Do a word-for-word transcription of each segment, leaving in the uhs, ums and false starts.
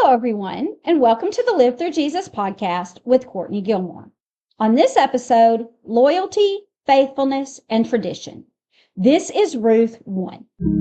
Hello, everyone, and welcome to the Live Through Jesus podcast with Courtney Gilmore. On this episode, loyalty, faithfulness, and tradition. This is Ruth one.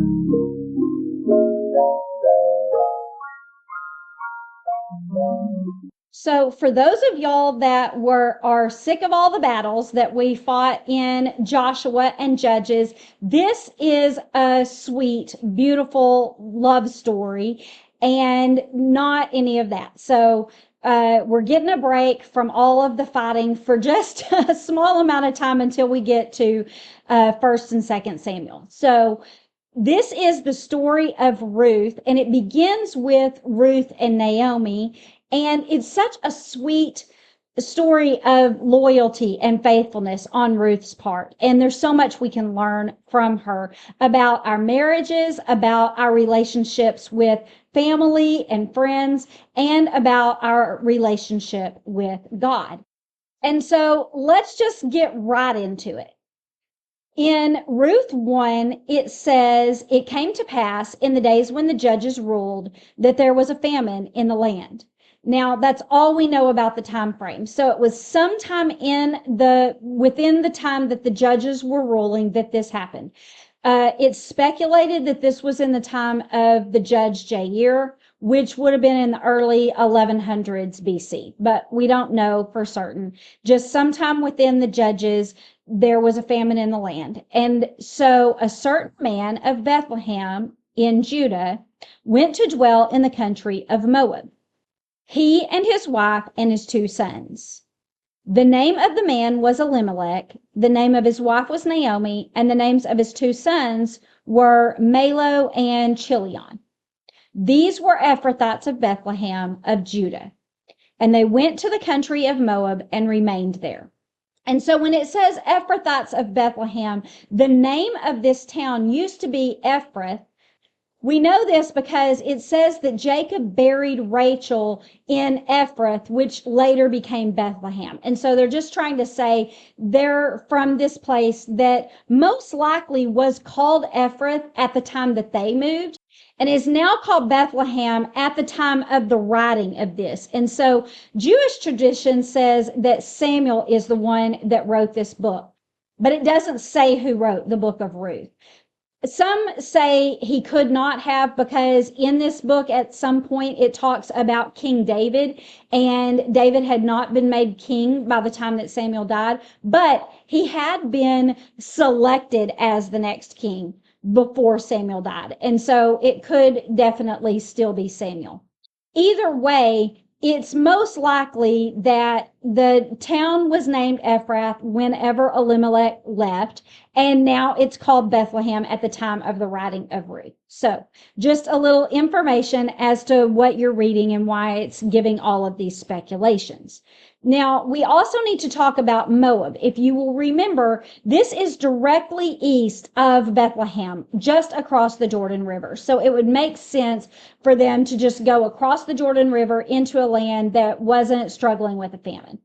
So for those of y'all that were are sick of all the battles that we fought in Joshua and Judges, this is a sweet, beautiful love story and not any of that. So uh, we're getting a break from all of the fighting for just a small amount of time until we get to uh, First and Second Samuel. So this is the story of Ruth, and it begins with Ruth and Naomi. And it's such a sweet story of loyalty and faithfulness on Ruth's part. And there's so much we can learn from her about our marriages, about our relationships with family and friends, and about our relationship with God. And so let's just get right into it. In Ruth one, it says, "It came to pass in the days when the judges ruled that there was a famine in the land." Now, that's all we know about the time frame. So it was sometime in the within the time that the judges were ruling that this happened. Uh, it's speculated that this was in the time of the judge Jair, which would have been in the early eleven hundreds B C, but we don't know for certain. Just sometime within the judges, there was a famine in the land. And so a certain man of Bethlehem in Judah went to dwell in the country of Moab, he and his wife and his two sons. The name of the man was Elimelech, the name of his wife was Naomi, and the names of his two sons were Malo and Chilion. These were Ephrathites of Bethlehem of Judah, and they went to the country of Moab and remained there. And so when it says Ephrathites of Bethlehem, the name of this town used to be Ephrath. We know this because it says that Jacob buried Rachel in Ephrath, which later became Bethlehem. And so they're just trying to say they're from this place that most likely was called Ephrath at the time that they moved, and is now called Bethlehem at the time of the writing of this. And so Jewish tradition says that Samuel is the one that wrote this book, but it doesn't say who wrote the book of Ruth. Some say he could not have, because in this book at some point it talks about King David, and David had not been made king by the time that Samuel died, but he had been selected as the next king before Samuel died. And so it could definitely still be Samuel. Either way, it's most likely that the town was named Ephrath whenever Elimelech left, and now it's called Bethlehem at the time of the writing of Ruth. So just a little information as to what you're reading and why it's giving all of these speculations. Now, we also need to talk about Moab. If you will remember, this is directly east of Bethlehem, just across the Jordan River. So it would make sense for them to just go across the Jordan River into a land that wasn't struggling with a famine.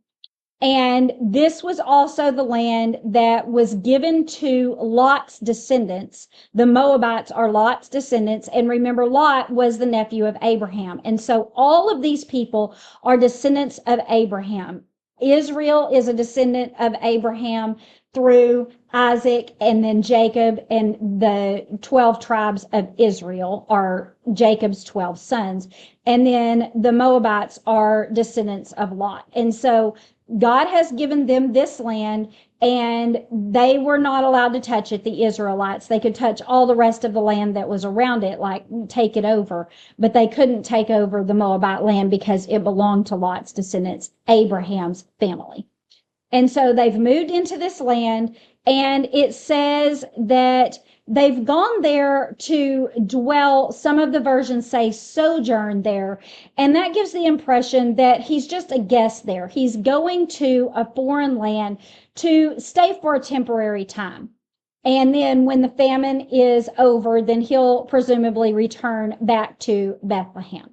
And this was also the land that was given to Lot's descendants. The Moabites are Lot's descendants. And remember, Lot was the nephew of Abraham. And so all of these people are descendants of Abraham. Israel is a descendant of Abraham through Isaac, and then Jacob, and the twelve tribes of Israel are Jacob's twelve sons. And then the Moabites are descendants of Lot. And so God has given them this land, and they were not allowed to touch it, the Israelites. They could touch all the rest of the land that was around it, like take it over, but they couldn't take over the Moabite land because it belonged to Lot's descendants, Abraham's family. And so they've moved into this land, and it says that they've gone there to dwell. Some of the versions say sojourn there. And that gives the impression that he's just a guest there. He's going to a foreign land to stay for a temporary time. And then when the famine is over, then he'll presumably return back to Bethlehem.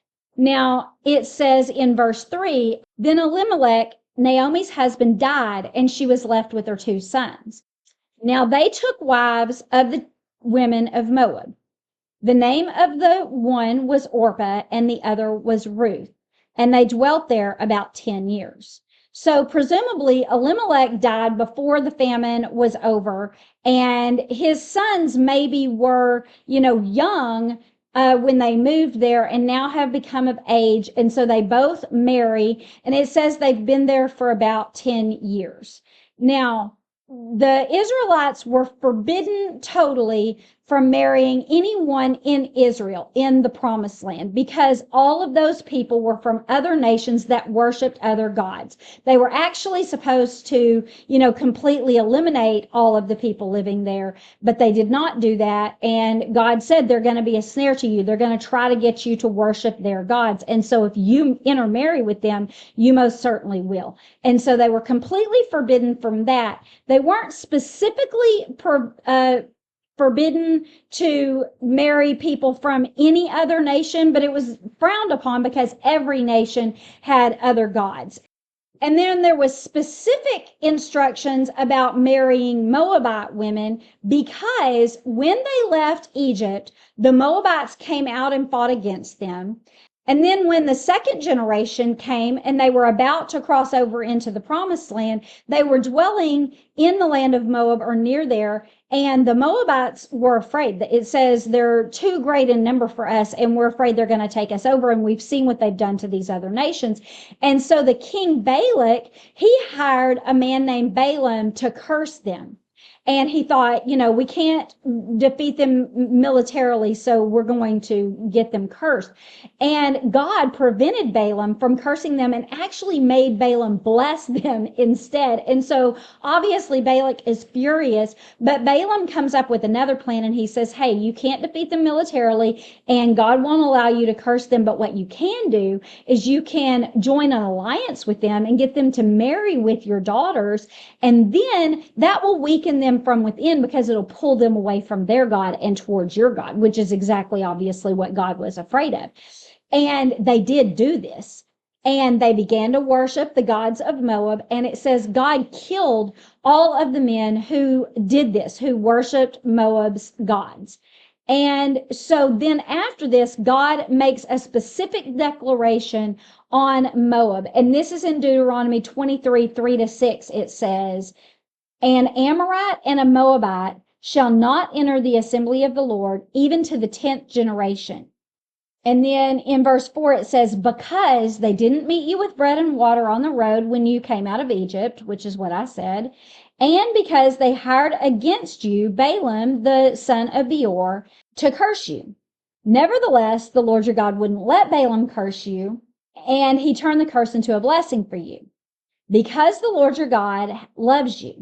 Now, it says in verse three, "Then Elimelech, Naomi's husband, died, and she was left with her two sons. Now they took wives of the women of Moab. The name of the one was Orpah and the other was Ruth, and they dwelt there about ten years. So presumably Elimelech died before the famine was over, and his sons maybe were, you know, young uh, when they moved there and now have become of age. And so they both marry, and it says they've been there for about ten years. Now, the Israelites were forbidden totally from marrying anyone in Israel in the promised land because all of those people were from other nations that worshiped other gods. They were actually supposed to, you know, completely eliminate all of the people living there, but they did not do that. And God said they're going to be a snare to you. They're going to try to get you to worship their gods. And so if you intermarry with them, you most certainly will. And so they were completely forbidden from that. They weren't specifically per, uh, forbidden to marry people from any other nation, but it was frowned upon because every nation had other gods. And then there was specific instructions about marrying Moabite women because when they left Egypt, the Moabites came out and fought against them. And then when the second generation came and they were about to cross over into the promised land, they were dwelling in the land of Moab or near there. And the Moabites were afraid. It says they're too great in number for us, and we're afraid they're going to take us over. And we've seen what they've done to these other nations. And so the king Balak, he hired a man named Balaam to curse them. And he thought, you know, we can't defeat them militarily, so we're going to get them cursed. And God prevented Balaam from cursing them and actually made Balaam bless them instead. And so obviously Balak is furious, but Balaam comes up with another plan and he says, hey, you can't defeat them militarily and God won't allow you to curse them. But what you can do is you can join an alliance with them and get them to marry with your daughters. And then that will weaken them from within because it'll pull them away from their God and towards your God, which is exactly obviously what God was afraid of. And they did do this. And they began to worship the gods of Moab. And it says God killed all of the men who did this, who worshiped Moab's gods. And so then after this, God makes a specific declaration on Moab. And this is in Deuteronomy twenty-three, three to six. It says, an Amorite and a Moabite shall not enter the assembly of the Lord, even to the tenth generation. And then in verse four, it says, because they didn't meet you with bread and water on the road when you came out of Egypt, which is what I said, and because they hired against you Balaam, the son of Beor, to curse you. Nevertheless, the Lord your God wouldn't let Balaam curse you, and he turned the curse into a blessing for you, because the Lord your God loves you.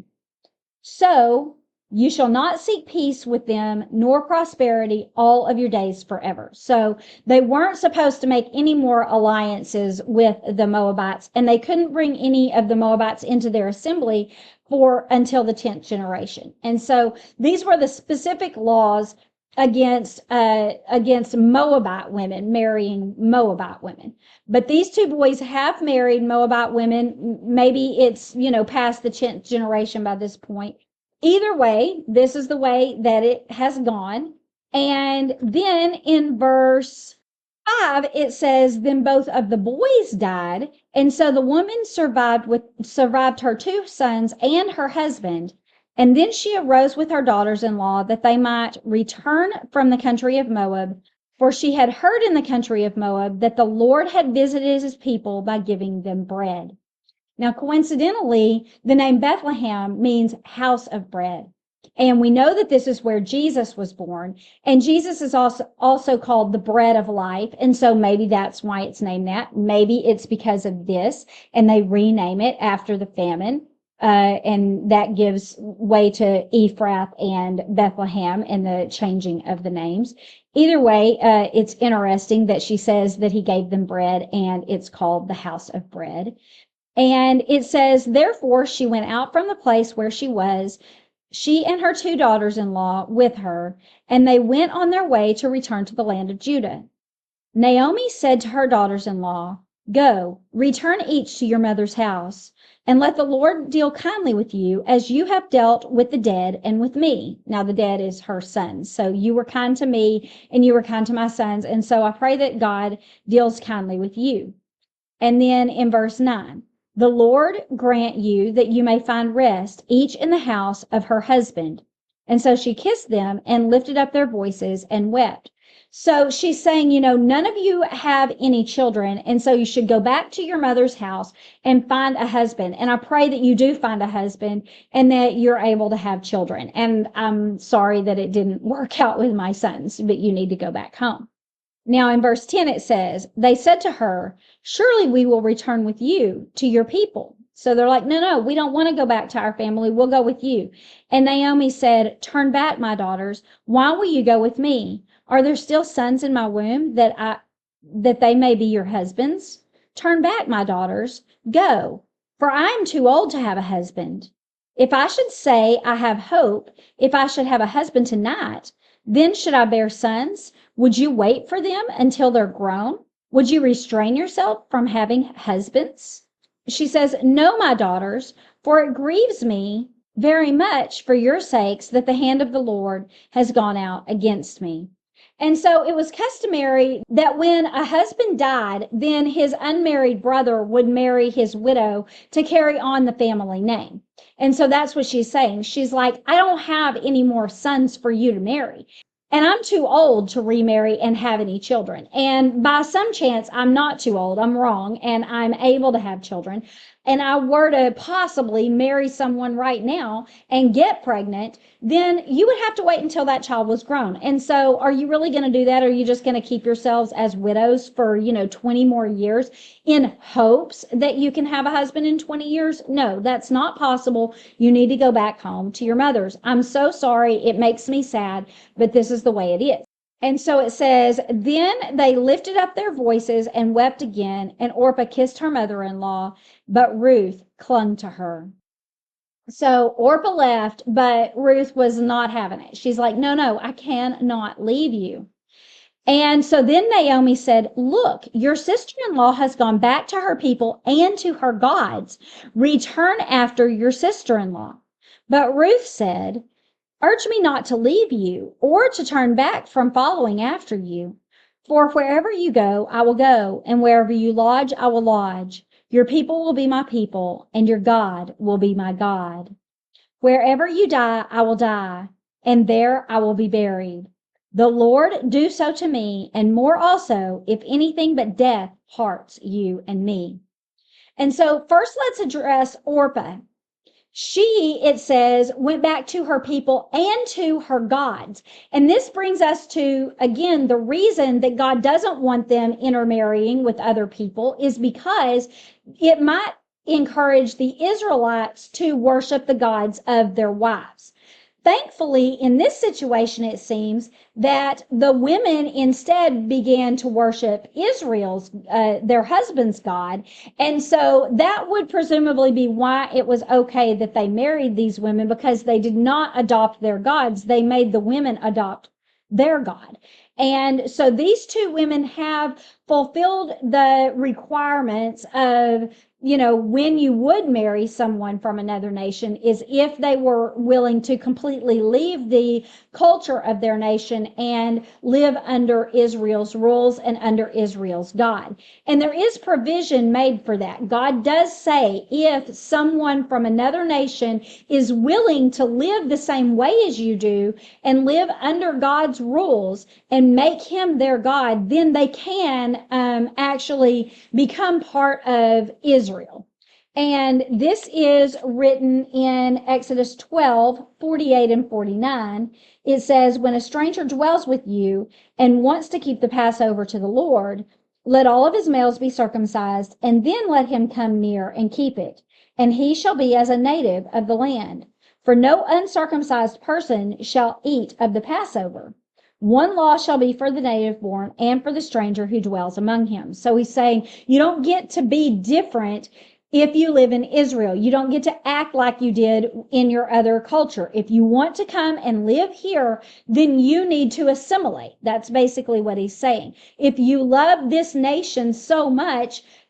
So you shall not seek peace with them, nor prosperity all of your days forever. So they weren't supposed to make any more alliances with the Moabites, and they couldn't bring any of the Moabites into their assembly for until the tenth generation. And so these were the specific laws against uh, against Moabite women marrying Moabite women. But these two boys have married Moabite women. Maybe it's, you know, past the tenth generation by this point. Either way, this is the way that it has gone. And then in verse five, it says, then both of the boys died. And so the woman survived with survived her two sons and her husband. And then she arose with her daughters-in-law that they might return from the country of Moab, for she had heard in the country of Moab that the Lord had visited his people by giving them bread. Now, coincidentally, the name Bethlehem means house of bread. And we know that this is where Jesus was born. And Jesus is also, also called the bread of life. And so maybe that's why it's named that. Maybe it's because of this, and they rename it after the famine. Uh, and that gives way to Ephrath and Bethlehem and the changing of the names. Either way, uh, it's interesting that she says that he gave them bread, and it's called the house of bread. And it says, therefore, she went out from the place where she was, she and her two daughters-in-law with her, and they went on their way to return to the land of Judah. Naomi said to her daughters-in-law, Go, return each to your mother's house, and let the Lord deal kindly with you as you have dealt with the dead and with me. Now, the dead is her sons. So you were kind to me and you were kind to my sons. And so I pray that God deals kindly with you. And then in verse nine, the Lord grant you that you may find rest, each in the house of her husband. And so she kissed them and lifted up their voices and wept. So she's saying, you know, none of you have any children. And so you should go back to your mother's house and find a husband. And I pray that you do find a husband and that you're able to have children. And I'm sorry that it didn't work out with my sons, but you need to go back home. Now in verse ten, it says, they said to her, surely we will return with you to your people. So they're like, no, no, we don't want to go back to our family. We'll go with you. And Naomi said, turn back, my daughters. Why will you go with me? Are there still sons in my womb that I, that they may be your husbands? Turn back, my daughters. Go, for I am too old to have a husband. If I should say I have hope, if I should have a husband tonight, then should I bear sons? Would you wait for them until they're grown? Would you restrain yourself from having husbands? She says, no, my daughters, for it grieves me very much for your sakes that the hand of the Lord has gone out against me. And so it was customary that when a husband died, then his unmarried brother would marry his widow to carry on the family name. And so that's what she's saying. She's like, I don't have any more sons for you to marry. And I'm too old to remarry and have any children. And by some chance, I'm not too old. I'm wrong. And I'm able to have children. And I were to possibly marry someone right now and get pregnant, then you would have to wait until that child was grown. And so are you really going to do that? Or are you just going to keep yourselves as widows for, you know, twenty more years in hopes that you can have a husband in twenty years? No, that's not possible. You need to go back home to your mothers. I'm so sorry. It makes me sad, but this is the way it is. And so it says, then they lifted up their voices and wept again, and Orpah kissed her mother-in-law, but Ruth clung to her. So Orpah left, but Ruth was not having it. She's like, no, no, I cannot leave you. And so then Naomi said, look, your sister-in-law has gone back to her people and to her gods. Return after your sister-in-law. But Ruth said, urge me not to leave you or to turn back from following after you. For wherever you go, I will go, and wherever you lodge, I will lodge. Your people will be my people, and your God will be my God. Wherever you die, I will die, and there I will be buried. The Lord do so to me, and more also, if anything but death parts you and me. And so first let's address Orpah. She, it says, went back to her people and to her gods. And this brings us to, again, the reason that God doesn't want them intermarrying with other people is because it might encourage the Israelites to worship the gods of their wives. Thankfully, in this situation, it seems that the women instead began to worship Israel's, uh, their husband's God. And so that would presumably be why it was okay that they married these women, because they did not adopt their gods. They made the women adopt their God. And so these two women have fulfilled the requirements of, you know, when you would marry someone from another nation is if they were willing to completely leave the culture of their nation and live under Israel's rules and under Israel's God. And there is provision made for that. God does say if someone from another nation is willing to live the same way as you do and live under God's rules and make him their God, then they can um, actually become part of Israel. And this is written in Exodus twelve, forty-eight and forty-nine. It says, when a stranger dwells with you and wants to keep the Passover to the Lord, let all of his males be circumcised, and then let him come near and keep it. And he shall be as a native of the land. For no uncircumcised person shall eat of the Passover. One law shall be for the native born and for the stranger who dwells among him. So he's saying you don't get to be different if you live in Israel. You don't get to act like you did in your other culture. If you want to come and live here, then you need to assimilate. That's basically what he's saying. If you love this nation so much,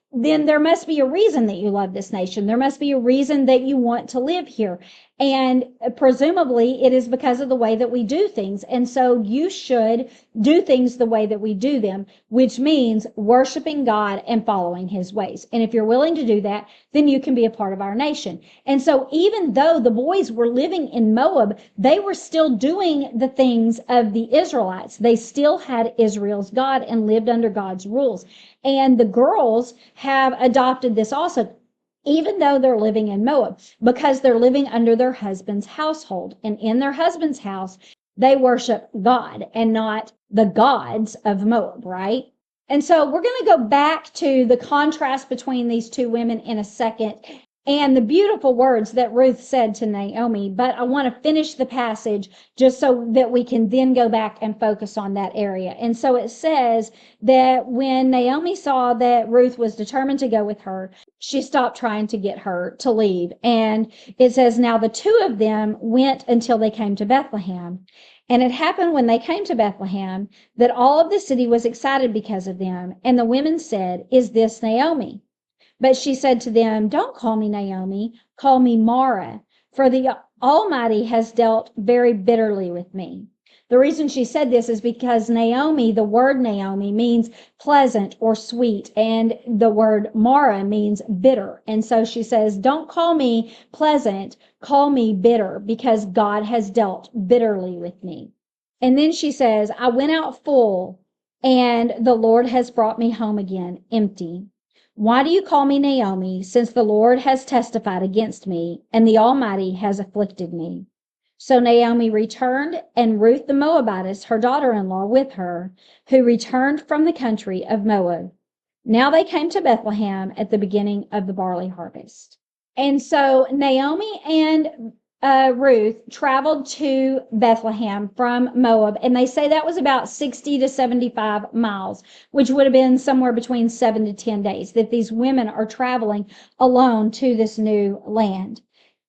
then there must be a reason that you love this nation. There must be a reason that you want to live here. And presumably it is because of the way that we do things. And so you should do things the way that we do them, which means worshiping God and following his ways. And if you're willing to do that, then you can be a part of our nation. And so even though the boys were living in Moab, they were still doing the things of the Israelites. They still had Israel's God and lived under God's rules. And the girls have adopted this also, even though they're living in Moab, because they're living under their husband's household. And in their husband's house, they worship God and not the gods of Moab, right? And so we're going to go back to the contrast between these two women in a second and the beautiful words that Ruth said to Naomi. But I want to finish the passage just so that we can then go back and focus on that area. And so it says that when Naomi saw that Ruth was determined to go with her, she stopped trying to get her to leave. And it says, now the two of them went until they came to Bethlehem. And it happened when they came to Bethlehem that all of the city was excited because of them. And the women said, is this Naomi? But she said to them, don't call me Naomi, call me Mara, for the Almighty has dealt very bitterly with me. The reason she said this is because Naomi, the word Naomi, means pleasant or sweet, and the word Mara means bitter. And so she says, don't call me pleasant, call me bitter, because God has dealt bitterly with me. And then she says, I went out full, and the Lord has brought me home again empty. Why do you call me Naomi, since the Lord has testified against me, and the Almighty has afflicted me? So Naomi returned, and Ruth the Moabitess, her daughter-in-law, with her, who returned from the country of Moab. Now they came to Bethlehem at the beginning of the barley harvest. And so Naomi and uh, Ruth traveled to Bethlehem from Moab, and they say that was about sixty to seventy-five miles, which would have been somewhere between seven to ten days that these women are traveling alone to this new land.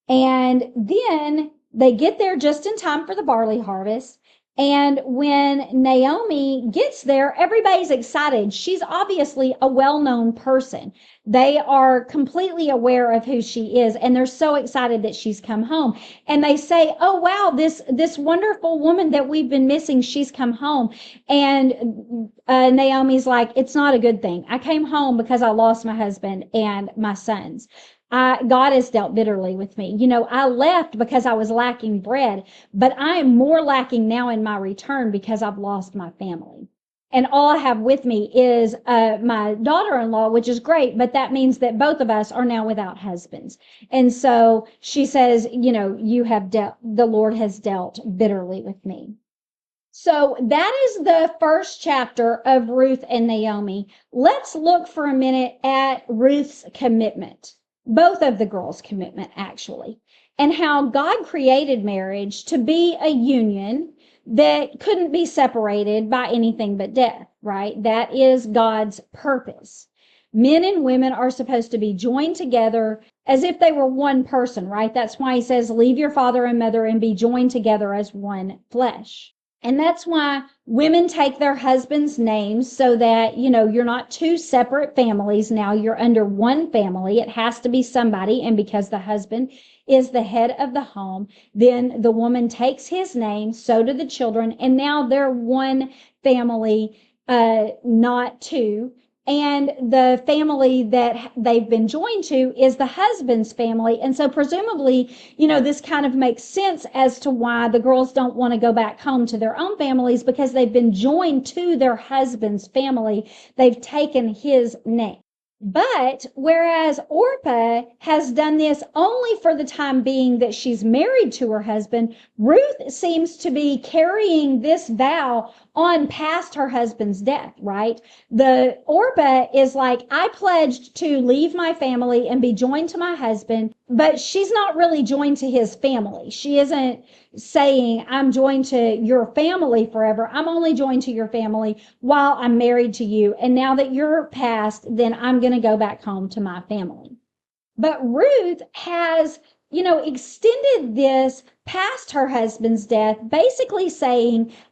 And then they get there just in time for the barley harvest. And when Naomi gets there, everybody's excited. She's obviously a well-known person. They are completely aware of who she is, and they're so excited that she's come home. And they say, oh, wow, this, this wonderful woman that we've been missing, she's come home. And uh, Naomi's like, it's not a good thing. I came home because I lost my husband and my sons. I, God has dealt bitterly with me. You know, I left because I was lacking bread, but I am more lacking now in my return because I've lost my family. And all I have with me is uh, my daughter-in-law, which is great, but that means that both of us are now without husbands. And so she says, you know, you have dealt, the Lord has dealt bitterly with me. So that is the first chapter of Ruth and Naomi. Let's look for a minute at Ruth's commitment. Both of the girls' commitment, actually, and how God created marriage to be a union that couldn't be separated by anything but death, right? That is God's purpose. Men and women are supposed to be joined together as if they were one person, right? That's why he says, leave your father and mother and be joined together as one flesh. And that's why women take their husbands' names so that, you know, you're not two separate families. Now you're under one family. It has to be somebody. And because the husband is the head of the home, then the woman takes his name. So do the children. And now they're one family, uh, not two. And the family that they've been joined to is the husband's family. And so presumably, you know, this kind of makes sense as to why the girls don't want to go back home to their own families, because they've been joined to their husband's family. They've taken his name. But whereas Orpah has done this only for the time being that she's married to her husband, Ruth seems to be carrying this vow on past her husband's death, right? The Orpah is like, I pledged to leave my family and be joined to my husband, but she's not really joined to his family. She isn't saying, I'm joined to your family forever. I'm only joined to your family while I'm married to you. And now that you're passed, then I'm going to go back home to my family. But Ruth has, you know, extended this past her husband's death, basically saying,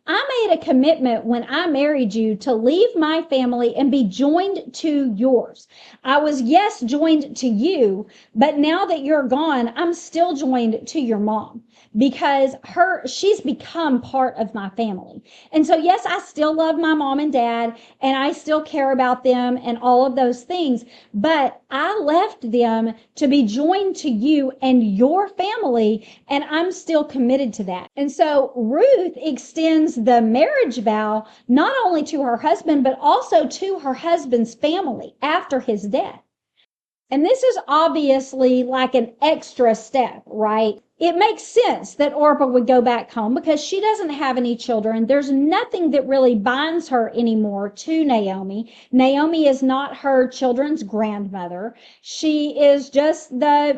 I made a commitment when I married you to leave my family and be joined to yours. I was, yes, joined to you, but now that you're gone, I'm still joined to your mom because her she's become part of my family. And so yes, I still love my mom and dad and I still care about them and all of those things, but I left them to be joined to you and your family, and I'm still committed to that. And so Ruth extends the marriage vow not only to her husband but also to her husband's family after his death. And this is obviously like an extra step, right? It makes sense that Orpah would go back home because she doesn't have any children. There's nothing that really binds her anymore to Naomi. Naomi is not her children's grandmother. She is just the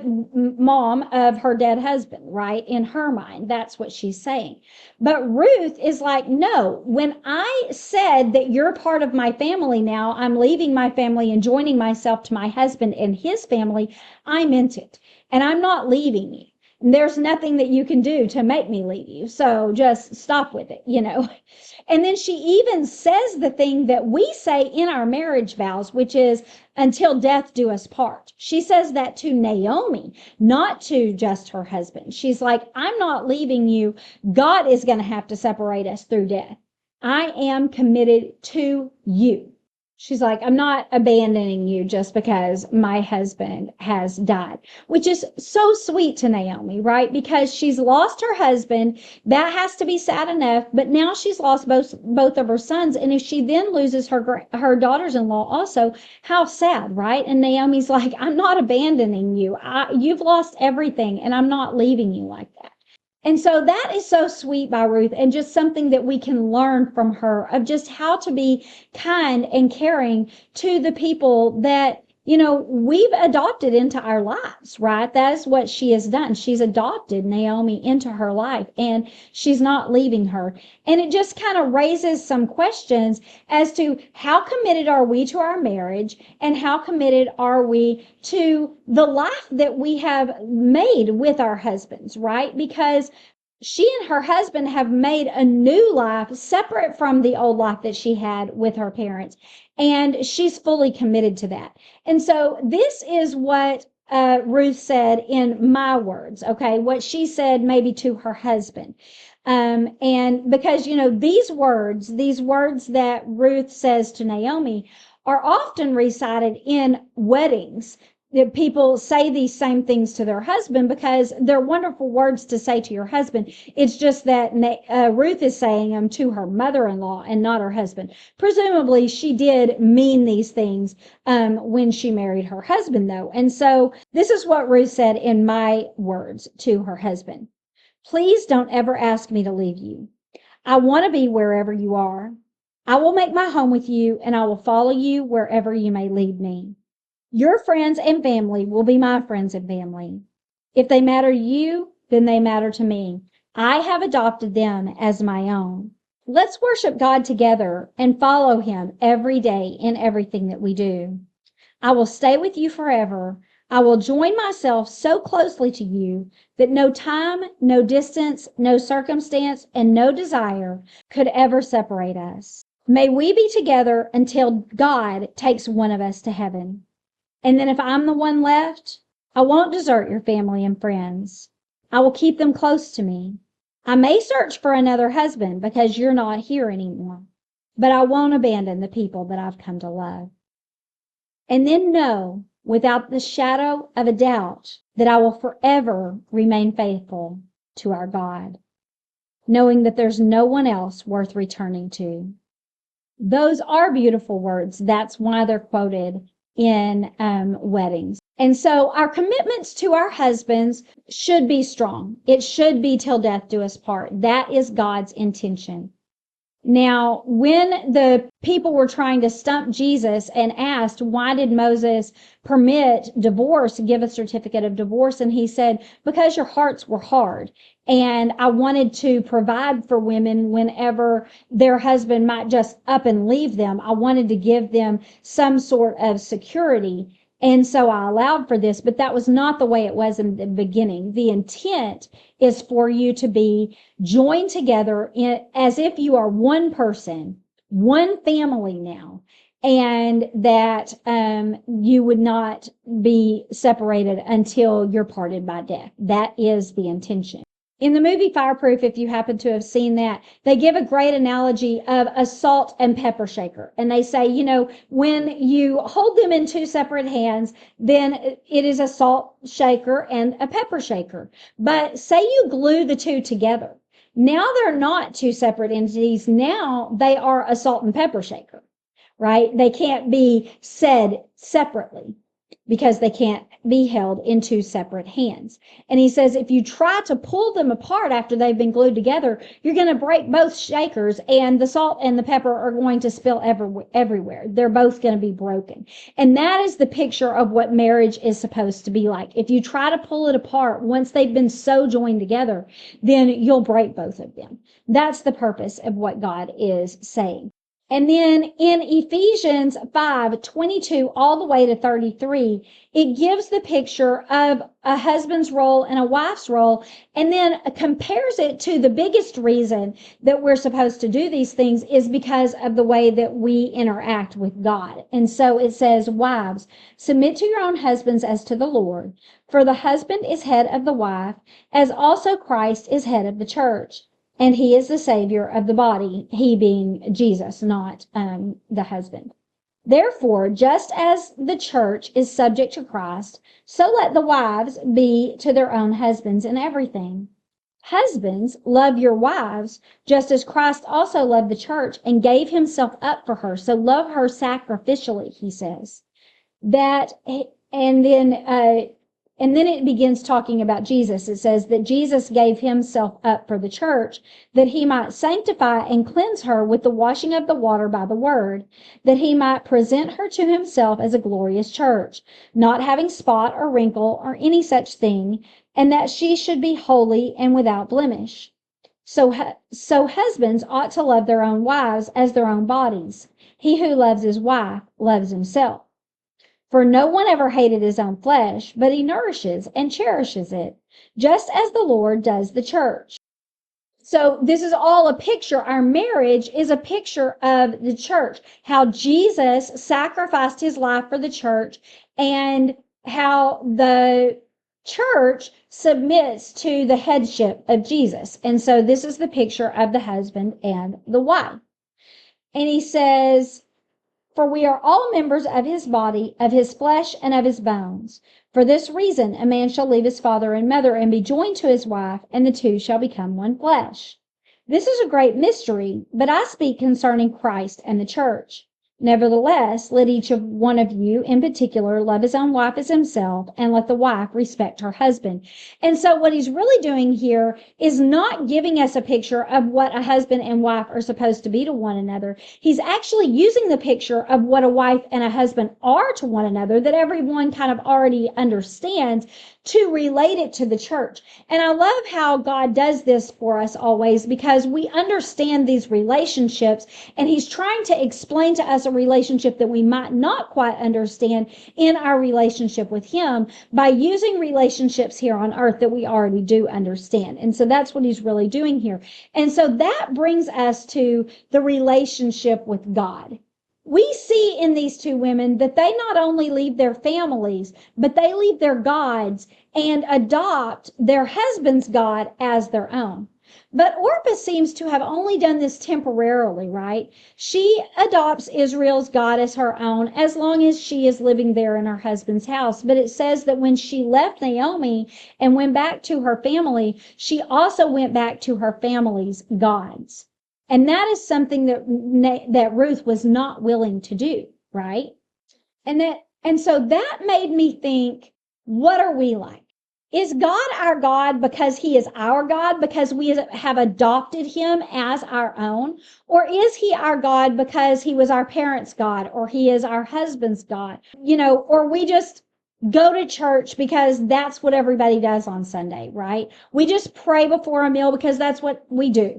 mom of her dead husband, right? In her mind, that's what she's saying. But Ruth is like, no, when I said that you're part of my family now, I'm leaving my family and joining myself to my husband and his family, I meant it. And I'm not leaving you. And there's nothing that you can do to make me leave you. So just stop with it, you know. And then she even says the thing that we say in our marriage vows, which is until death do us part. She says that to Naomi, not to just her husband. She's like, I'm not leaving you. God is going to have to separate us through death. I am committed to you. She's like, I'm not abandoning you just because my husband has died, which is so sweet to Naomi, right? Because she's lost her husband. That has to be sad enough. But now she's lost both, both of her sons. And if she then loses her, her daughters-in-law also, how sad, right? And Naomi's like, I'm not abandoning you. I, you've lost everything and I'm not leaving you like that. And so that is so sweet by Ruth, and just something that we can learn from her of just how to be kind and caring to the people that, you know, we've adopted into our lives, right? That is what she has done. She's adopted Naomi into her life and she's not leaving her. And it just kind of raises some questions as to how committed are we to our marriage and how committed are we to the life that we have made with our husbands, right? Because she and her husband have made a new life separate from the old life that she had with her parents. And she's fully committed to that. And so this is what uh, Ruth said in my words, okay? What she said maybe to her husband. Um, and because, you know, these words, these words that Ruth says to Naomi are often recited in weddings. People say these same things to their husband because they're wonderful words to say to your husband. It's just that uh, Ruth is saying them to her mother-in-law and not her husband. Presumably, she did mean these things um, when she married her husband, though. And so this is what Ruth said in my words to her husband. Please don't ever ask me to leave you. I want to be wherever you are. I will make my home with you, and I will follow you wherever you may lead me. Your friends and family will be my friends and family. If they matter to you, then they matter to me. I have adopted them as my own. Let's worship God together and follow him every day in everything that we do. I will stay with you forever. I will join myself so closely to you that no time, no distance, no circumstance, and no desire could ever separate us. May we be together until God takes one of us to heaven. And then if I'm the one left, I won't desert your family and friends. I will keep them close to me. I may search for another husband because you're not here anymore, but I won't abandon the people that I've come to love. And then know, without the shadow of a doubt, that I will forever remain faithful to our God, knowing that there's no one else worth returning to. Those are beautiful words. That's why they're quoted in um, weddings. And so our commitments to our husbands should be strong. It should be till death do us part. That is God's intention. Now, when the people were trying to stump Jesus and asked, why did Moses permit divorce, give a certificate of divorce? And he said, because your hearts were hard. And I wanted to provide for women whenever their husband might just up and leave them. I wanted to give them some sort of security. And so I allowed for this, but that was not the way it was in the beginning. The intent is for you to be joined together in, as if you are one person, one family now, and that um, you would not be separated until you're parted by death. That is the intention. In the movie Fireproof, if you happen to have seen that, they give a great analogy of a salt and pepper shaker. And they say, you know, when you hold them in two separate hands, then it is a salt shaker and a pepper shaker. But say you glue the two together. Now they're not two separate entities. Now they are a salt and pepper shaker, right? They can't be said separately, because they can't be held in two separate hands. And he says, if you try to pull them apart after they've been glued together, you're going to break both shakers, and the salt and the pepper are going to spill every, everywhere. They're both going to be broken. And that is the picture of what marriage is supposed to be like. If you try to pull it apart, once they've been so joined together, then you'll break both of them. That's the purpose of what God is saying. And then in Ephesians five, twenty-two all the way to thirty-three, it gives the picture of a husband's role and a wife's role, and then compares it to the biggest reason that we're supposed to do these things is because of the way that we interact with God. And so it says, wives, submit to your own husbands as to the Lord, for the husband is head of the wife, as also Christ is head of the church. And he is the Savior of the body, he being Jesus, not um, the husband. Therefore, just as the church is subject to Christ, so let the wives be to their own husbands in everything. Husbands, love your wives, just as Christ also loved the church and gave himself up for her. So love her sacrificially, he says. That, and then... Uh, And then it begins talking about Jesus. It says that Jesus gave himself up for the church, that he might sanctify and cleanse her with the washing of the water by the word, that he might present her to himself as a glorious church, not having spot or wrinkle or any such thing, and that she should be holy and without blemish. So, so husbands ought to love their own wives as their own bodies. He who loves his wife loves himself. For no one ever hated his own flesh, but he nourishes and cherishes it, just as the Lord does the church. So this is all a picture. Our marriage is a picture of the church, how Jesus sacrificed his life for the church, and how the church submits to the headship of Jesus. And so this is the picture of the husband and the wife. And he says, for we are all members of his body, of his flesh, and of his bones. For this reason, a man shall leave his father and mother and be joined to his wife, and the two shall become one flesh. This is a great mystery, but I speak concerning Christ and the church. Nevertheless, let each of one of you in particular love his own wife as himself, and let the wife respect her husband. And so what he's really doing here is not giving us a picture of what a husband and wife are supposed to be to one another. He's actually using the picture of what a wife and a husband are to one another that everyone kind of already understands, to relate it to the church. And I love how God does this for us always, because we understand these relationships, and he's trying to explain to us a relationship that we might not quite understand in our relationship with him by using relationships here on earth that we already do understand. And so that's what he's really doing here. And so that brings us to the relationship with God. We see in these two women that they not only leave their families, but they leave their gods and adopt their husband's God as their own. But Orpah seems to have only done this temporarily, right? She adopts Israel's God as her own as long as she is living there in her husband's house. But it says that when she left Naomi and went back to her family, she also went back to her family's gods. And that is something that that Ruth was not willing to do, right? And that and so that made me think, what are we like? Is God our God because he is our God, because we have adopted him as our own? Or is he our God because he was our parents' God, or he is our husband's God? You know, or we just go to church because that's what everybody does on Sunday, right? We just pray before a meal because that's what we do.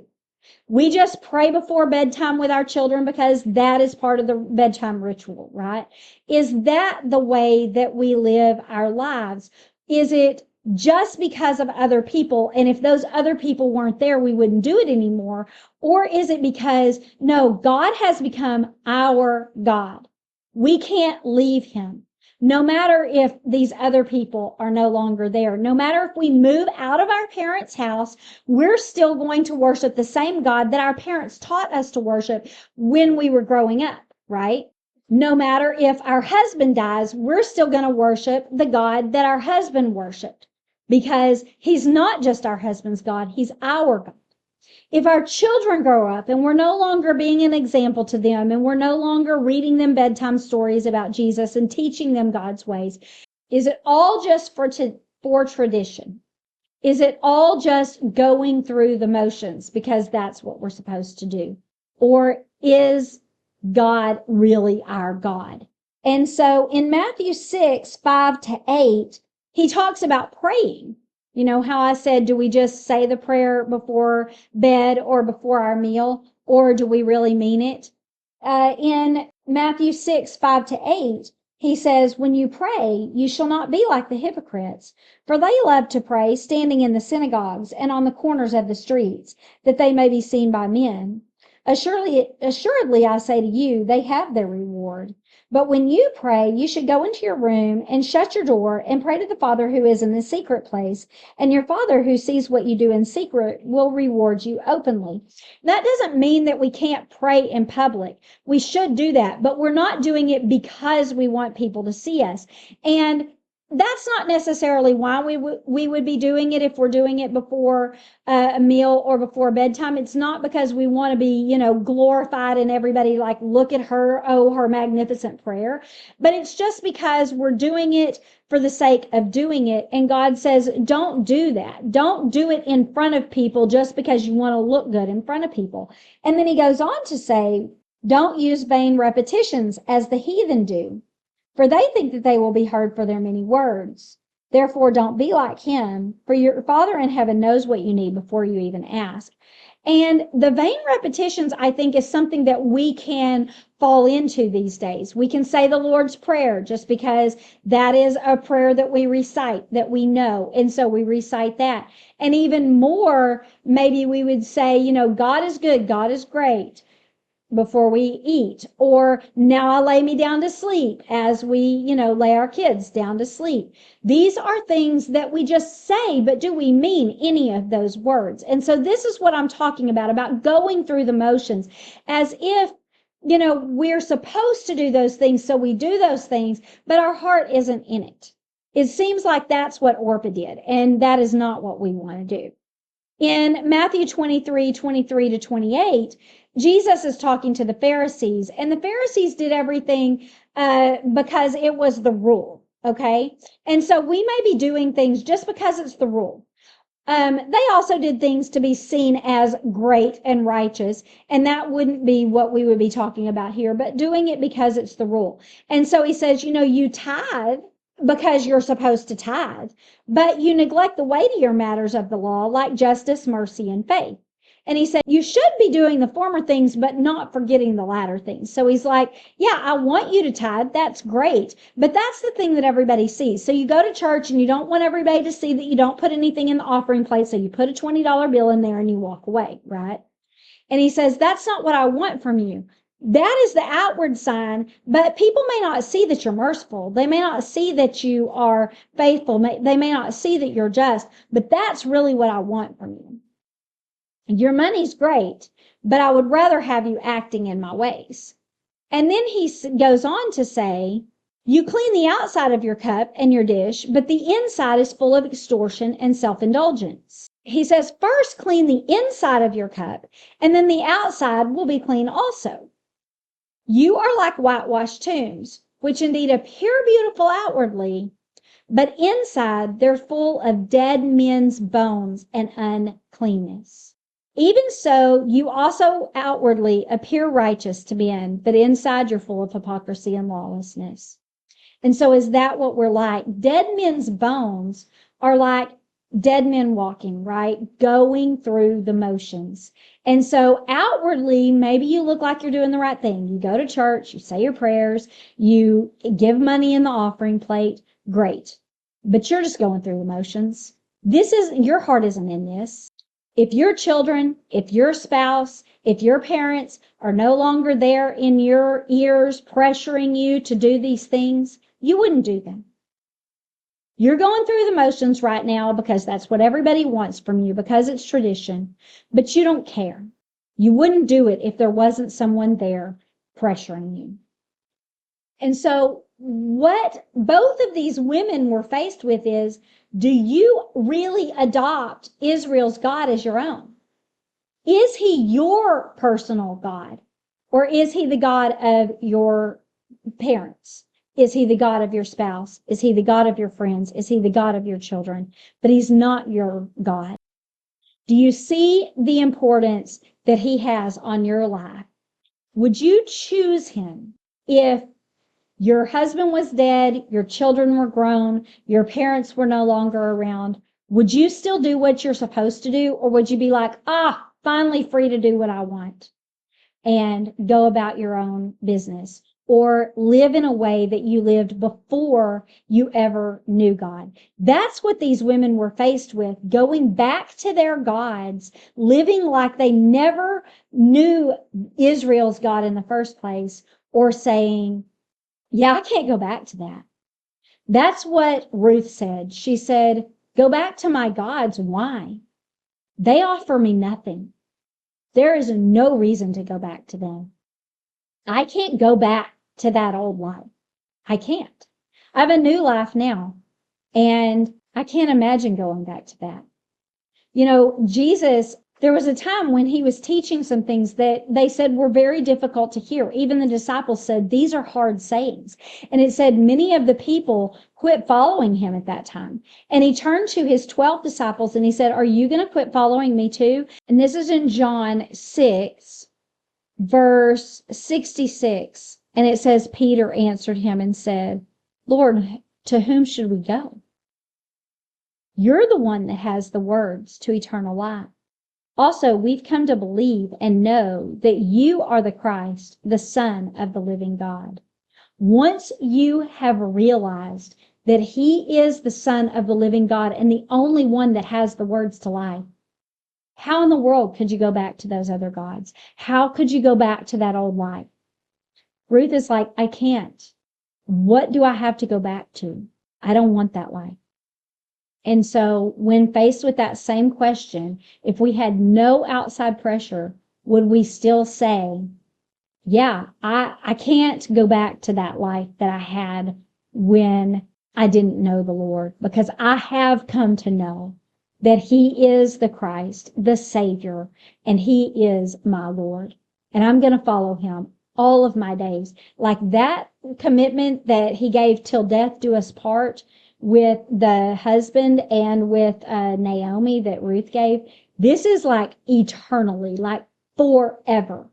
We just pray before bedtime with our children because that is part of the bedtime ritual, right? Is that the way that we live our lives? Is it just because of other people? And if those other people weren't there, we wouldn't do it anymore. Or is it because, no, God has become our God. We can't leave him. No matter if these other people are no longer there, no matter if we move out of our parents' house, we're still going to worship the same God that our parents taught us to worship when we were growing up, right? No matter if our husband dies, we're still going to worship the God that our husband worshiped, because he's not just our husband's God, he's our God. If our children grow up and we're no longer being an example to them, and we're no longer reading them bedtime stories about Jesus and teaching them God's ways, is it all just for, t- for tradition? Is it all just going through the motions because that's what we're supposed to do? Or is God really our God? And so in Matthew six, five to eight, he talks about praying. You know how I said, do we just say the prayer before bed or before our meal, or do we really mean it? Uh, in Matthew six, five to eight, he says, when you pray, you shall not be like the hypocrites, for they love to pray standing in the synagogues and on the corners of the streets, that they may be seen by men. Assuredly, assuredly, I say to you, they have their reward. But when you pray, you should go into your room and shut your door and pray to the Father who is in the secret place, and your Father who sees what you do in secret will reward you openly. That doesn't mean that we can't pray in public. We should do that, but we're not doing it because we want people to see us. And that's not necessarily why we w- we would be doing it if we're doing it before uh, a meal or before bedtime. It's not because we want to be, you know, glorified and everybody like, look at her, oh, her magnificent prayer. But it's just because we're doing it for the sake of doing it. And God says, don't do that. Don't do it in front of people just because you want to look good in front of people. And then he goes on to say, don't use vain repetitions as the heathen do, for they think that they will be heard for their many words. Therefore, don't be like him, for your Father in heaven knows what you need before you even ask. And the vain repetitions, I think, is something that we can fall into these days. We can say the Lord's Prayer just because that is a prayer that we recite, that we know. And so we recite that. And even more, maybe we would say, you know, God is good, God is great, before we eat, or now I lay me down to sleep, as we, you know, lay our kids down to sleep. These are things that we just say, but do we mean any of those words? And so this is what I'm talking about, about going through the motions as if, you know, we're supposed to do those things. So we do those things, but our heart isn't in it. It seems like that's what Orpah did, and that is not what we want to do. In Matthew twenty-three, twenty-three to twenty-eight, Jesus is talking to the Pharisees, and the Pharisees did everything uh, because it was the rule, okay? And so we may be doing things just because it's the rule. Um, they also did things to be seen as great and righteous, and that wouldn't be what we would be talking about here, but doing it because it's the rule. And so he says, you know, you tithe because you're supposed to tithe, but you neglect the weightier matters of the law, like justice, mercy, and faith. And he said, you should be doing the former things, but not forgetting the latter things. So he's like, yeah, I want you to tithe. That's great. But that's the thing that everybody sees. So you go to church and you don't want everybody to see that you don't put anything in the offering plate. So you put a twenty dollar bill in there and you walk away, right? And he says, that's not what I want from you. That is the outward sign, but people may not see that you're merciful. They may not see that you are faithful. They may not see that you're just, but that's really what I want from you. Your money's great, but I would rather have you acting in my ways. And then he goes on to say, you clean the outside of your cup and your dish, but the inside is full of extortion and self-indulgence. He says, first clean the inside of your cup, and then the outside will be clean also. You are like whitewashed tombs, which indeed appear beautiful outwardly, but inside they're full of dead men's bones and uncleanness. Even so, you also outwardly appear righteous to men, but inside you're full of hypocrisy and lawlessness. And so is that what we're like? Dead men's bones are like dead men walking, right? Going through the motions. And so outwardly, maybe you look like you're doing the right thing. You go to church, you say your prayers, you give money in the offering plate. Great. But you're just going through the motions. This is, your heart isn't in this. If your children, if your spouse, if your parents are no longer there in your ears pressuring you to do these things, you wouldn't do them. You're going through the motions right now because that's what everybody wants from you, because it's tradition, but you don't care. You wouldn't do it if there wasn't someone there pressuring you. And so what both of these women were faced with is, do you really adopt Israel's God as your own? Is he your personal God, or is he the God of your parents? Is he the God of your spouse? Is he the God of your friends? Is he the God of your children? But he's not your God. Do you see the importance that he has on your life? Would you choose him if your husband was dead, your children were grown, your parents were no longer around? Would you still do what you're supposed to do? Or would you be like, ah, finally free to do what I want and go about your own business? Or live in a way that you lived before you ever knew God? That's what these women were faced with, going back to their gods, living like they never knew Israel's God in the first place, or saying, yeah, I can't go back to that. That's what Ruth said. She said, go back to my gods. Why? They offer me nothing. There is no reason to go back to them. I can't go back to that old life. I can't. I have a new life now, and I can't imagine going back to that. You know, Jesus, there was a time when he was teaching some things that they said were very difficult to hear. Even the disciples said, these are hard sayings. And it said many of the people quit following him at that time. And he turned to his twelve disciples and he said, are you going to quit following me too? And this is in John six, verse sixty-six. And it says, Peter answered him and said, Lord, to whom should we go? You're the one that has the words to eternal life. Also, we've come to believe and know that you are the Christ, the Son of the living God. Once you have realized that he is the Son of the living God and the only one that has the words to life, how in the world could you go back to those other gods? How could you go back to that old life? Ruth is like, I can't. What do I have to go back to? I don't want that life. And so when faced with that same question, if we had no outside pressure, would we still say, yeah, I, I can't go back to that life that I had when I didn't know the Lord, because I have come to know that he is the Christ, the Savior, and he is my Lord. And I'm going to follow him all of my days. Like that commitment that he gave till death do us part with the husband and with uh, Naomi that Ruth gave. This is like eternally, like forever.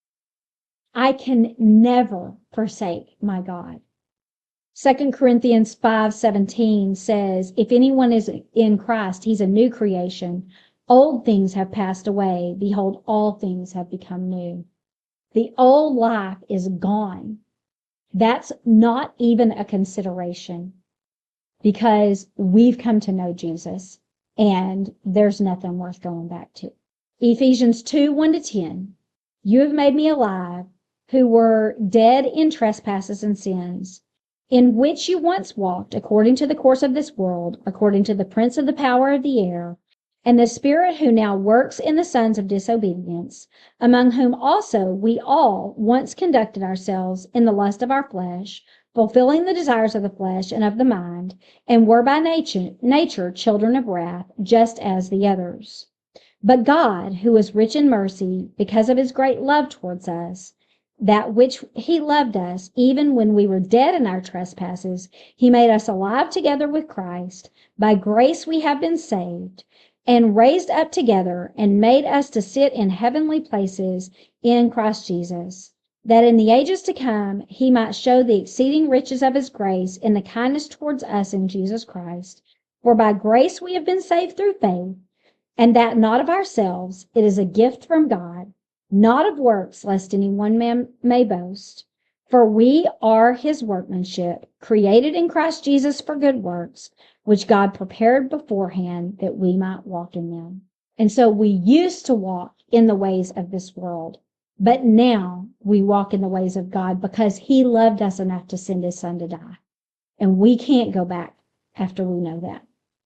I can never forsake my God. Second Corinthians five seventeen says, if anyone is in Christ, he's a new creation. Old things have passed away. Behold, all things have become new. The old life is gone. That's not even a consideration, because we've come to know Jesus and there's nothing worth going back to. Ephesians two, one to ten. You have made me alive, who were dead in trespasses and sins, in which you once walked according to the course of this world, according to the prince of the power of the air, and the spirit who now works in the sons of disobedience, among whom also we all once conducted ourselves in the lust of our flesh, fulfilling the desires of the flesh and of the mind, and were by nature, nature children of wrath, just as the others. But God, who is rich in mercy, because of his great love towards us, that which he loved us, even when we were dead in our trespasses, he made us alive together with Christ. By grace we have been saved, and raised up together, and made us to sit in heavenly places in Christ Jesus, that in the ages to come he might show the exceeding riches of his grace in the kindness towards us in Jesus Christ. For by grace we have been saved through faith, and that not of ourselves. It is a gift from God, not of works, lest any one man may boast. For we are his workmanship, created in Christ Jesus for good works, which God prepared beforehand that we might walk in them. And so we used to walk in the ways of this world, but now we walk in the ways of God because he loved us enough to send his son to die. And we can't go back after we know that.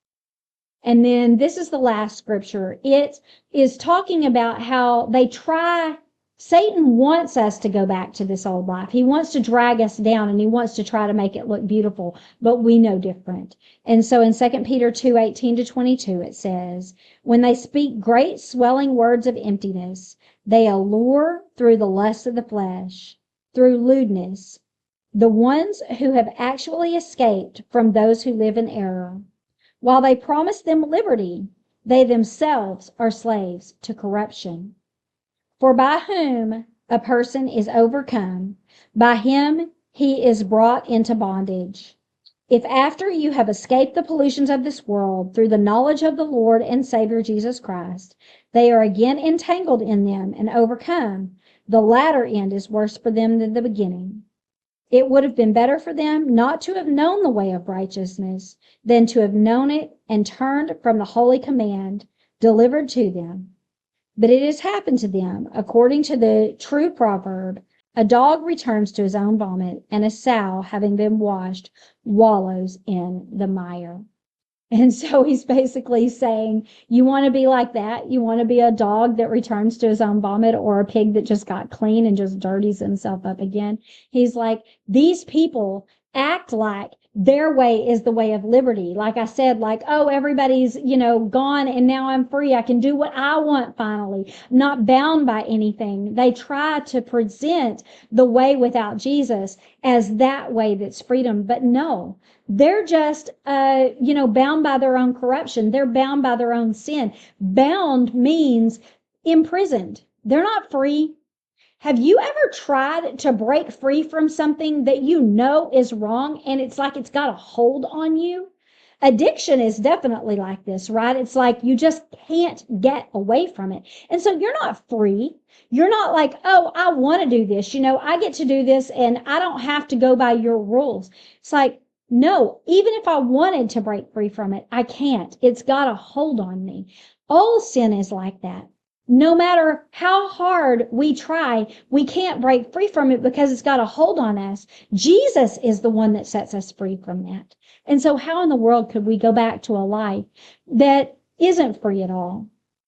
And then this is the last scripture. It is talking about how they try, Satan wants us to go back to this old life. He wants to drag us down and he wants to try to make it look beautiful, but we know different. And so in Second Peter two, eighteen to twenty-two, it says, when they speak great swelling words of emptiness, they allure through the lust of the flesh, through lewdness, the ones who have actually escaped from those who live in error. While they promise them liberty, they themselves are slaves to corruption. For by whom a person is overcome, by him he is brought into bondage. If after you have escaped the pollutions of this world through the knowledge of the Lord and Savior Jesus Christ, they are again entangled in them and overcome, the latter end is worse for them than the beginning. It would have been better for them not to have known the way of righteousness than to have known it and turned from the holy command delivered to them. But it has happened to them, according to the true proverb, a dog returns to his own vomit, and a sow, having been washed, wallows in the mire. And so he's basically saying, you want to be like that? You want to be a dog that returns to his own vomit, or a pig that just got clean and just dirties himself up again? He's like, these people act like their way is the way of liberty. Like I said, like, oh, everybody's, you know, gone and now I'm free. I can do what I want finally, not bound by anything. They try to present the way without Jesus as that way that's freedom. But no, they're just, uh, you know, bound by their own corruption. They're bound by their own sin. Bound means imprisoned. They're not free. Have you ever tried to break free from something that you know is wrong and it's like it's got a hold on you? Addiction is definitely like this, right? It's like you just can't get away from it. And so you're not free. You're not like, oh, I want to do this. You know, I get to do this and I don't have to go by your rules. It's like, no, even if I wanted to break free from it, I can't. It's got a hold on me. All sin is like that. No matter how hard we try, we can't break free from it because it's got a hold on us. Jesus is the one that sets us free from that. And so how in the world could we go back to a life that isn't free at all?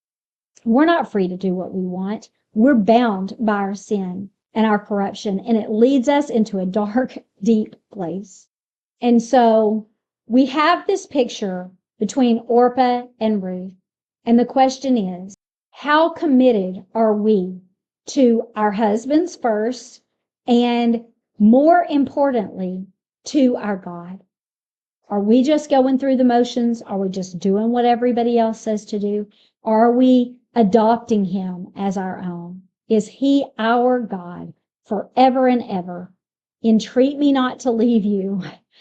We're not free to do what we want. We're bound by our sin and our corruption, and it leads us into a dark, deep place. And so we have this picture between Orpah and Ruth. And the question is, how committed are we to our husbands first, and more importantly, to our God? Are we just going through the motions? Are we just doing what everybody else says to do? Are we adopting him as our own? Is he our God forever and ever? Entreat me not to leave you.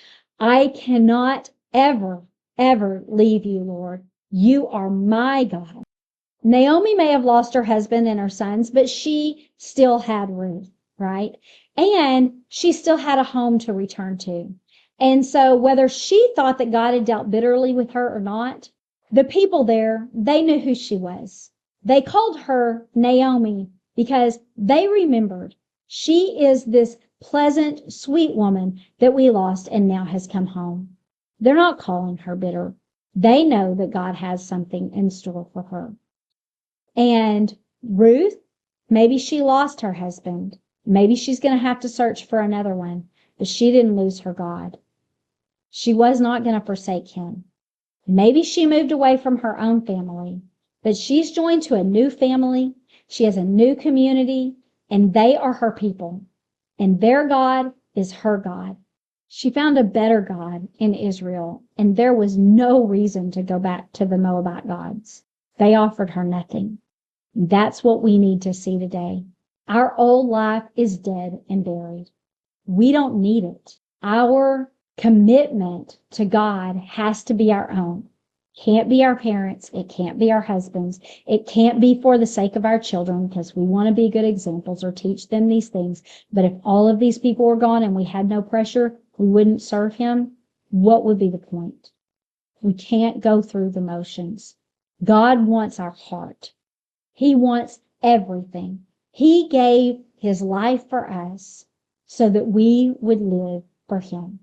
I cannot ever, ever leave you, Lord. You are my God. Naomi may have lost her husband and her sons, but she still had Ruth, right? And she still had a home to return to. And so whether she thought that God had dealt bitterly with her or not, the people there, they knew who she was. They called her Naomi because they remembered she is this pleasant, sweet woman that we lost and now has come home. They're not calling her bitter. They know that God has something in store for her. And Ruth, maybe she lost her husband. Maybe she's going to have to search for another one, but she didn't lose her God. She was not going to forsake him. Maybe she moved away from her own family, but she's joined to a new family. She has a new community, and they are her people. And their God is her God. She found a better God in Israel, and there was no reason to go back to the Moabite gods. They offered her nothing. That's what we need to see today. Our old life is dead and buried. We don't need it. Our commitment to God has to be our own. Can't be our parents. It can't be our husbands. It can't be for the sake of our children because we want to be good examples or teach them these things. But if all of these people were gone and we had no pressure, we wouldn't serve him. What would be the point? We can't go through the motions. God wants our heart. He wants everything. He gave his life for us so that we would live for him.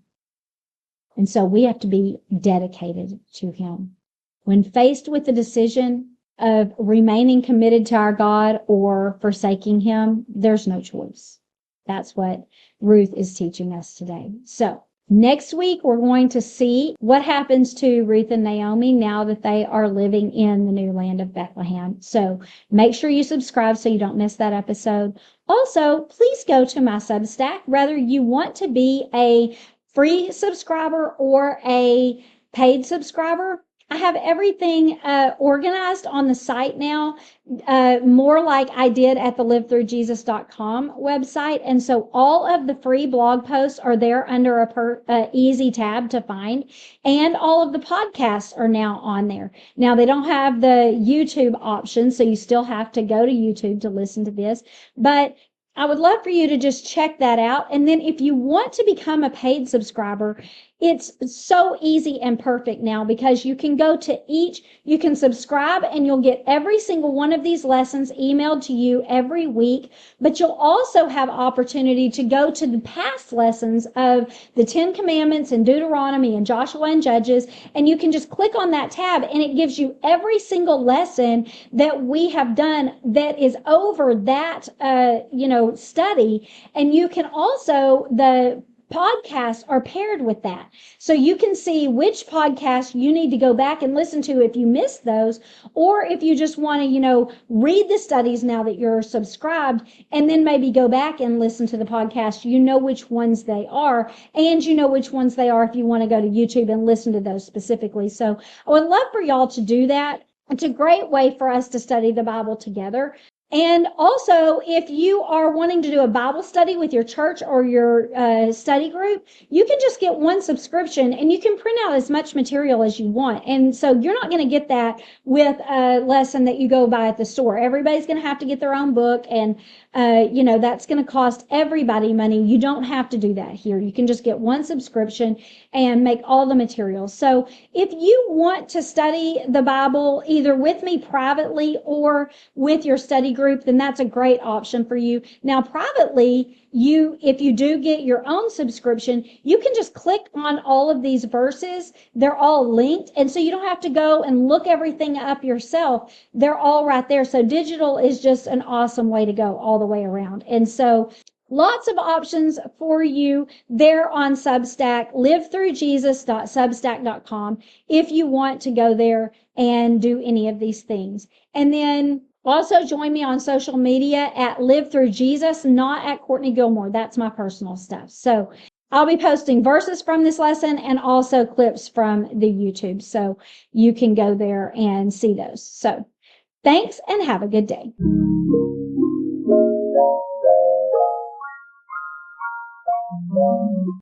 And so we have to be dedicated to him. When faced with the decision of remaining committed to our God or forsaking him, there's no choice. That's what Ruth is teaching us today. So next week, we're going to see what happens to Ruth and Naomi now that they are living in the new land of Bethlehem. So make sure you subscribe so you don't miss that episode. Also, please go to my Substack, whether you want to be a free subscriber or a paid subscriber. I have everything uh, organized on the site now, uh, more like I did at the live through jesus dot com website. And so all of the free blog posts are there under a per, uh, easy tab to find. And all of the podcasts are now on there. Now, they don't have the YouTube option, so you still have to go to YouTube to listen to this. But I would love for you to just check that out. And then if you want to become a paid subscriber, it's so easy and perfect now because you can go to each, you can subscribe and you'll get every single one of these lessons emailed to you every week, but you'll also have opportunity to go to the past lessons of the Ten Commandments and Deuteronomy and Joshua and Judges, and you can just click on that tab and it gives you every single lesson that we have done that is over that, uh, you know, study. And you can also, the podcasts are paired with that. So you can see which podcast you need to go back and listen to if you missed those, or if you just want to, you know, read the studies now that you're subscribed and then maybe go back and listen to the podcast. You know which ones they are, and you know which ones they are if you want to go to YouTube and listen to those specifically. So I would love for y'all to do that. It's a great way for us to study the Bible together. And also, if you are wanting to do a Bible study with your church or your uh, study group, you can just get one subscription and you can print out as much material as you want. And so you're not going to get that with a lesson that you go buy at the store. Everybody's going to have to get their own book, and uh, you know, that's going to cost everybody money. You don't have to do that here. You can just get one subscription and make all the materials. So if you want to study the Bible either with me privately or with your study group, then that's a great option for you. Now, privately, you, if you do get your own subscription, you can just click on all of these verses. They're all linked. And so you don't have to go and look everything up yourself. They're all right there. So digital is just an awesome way to go all the way around. And so lots of options for you there on Substack, live through jesus dot substack dot com, if you want to go there and do any of these things. And then also join me on social media at Live Through Jesus, not at Courtney Gilmore. That's my personal stuff. So I'll be posting verses from this lesson and also clips from the YouTube. So you can go there and see those. So thanks and have a good day.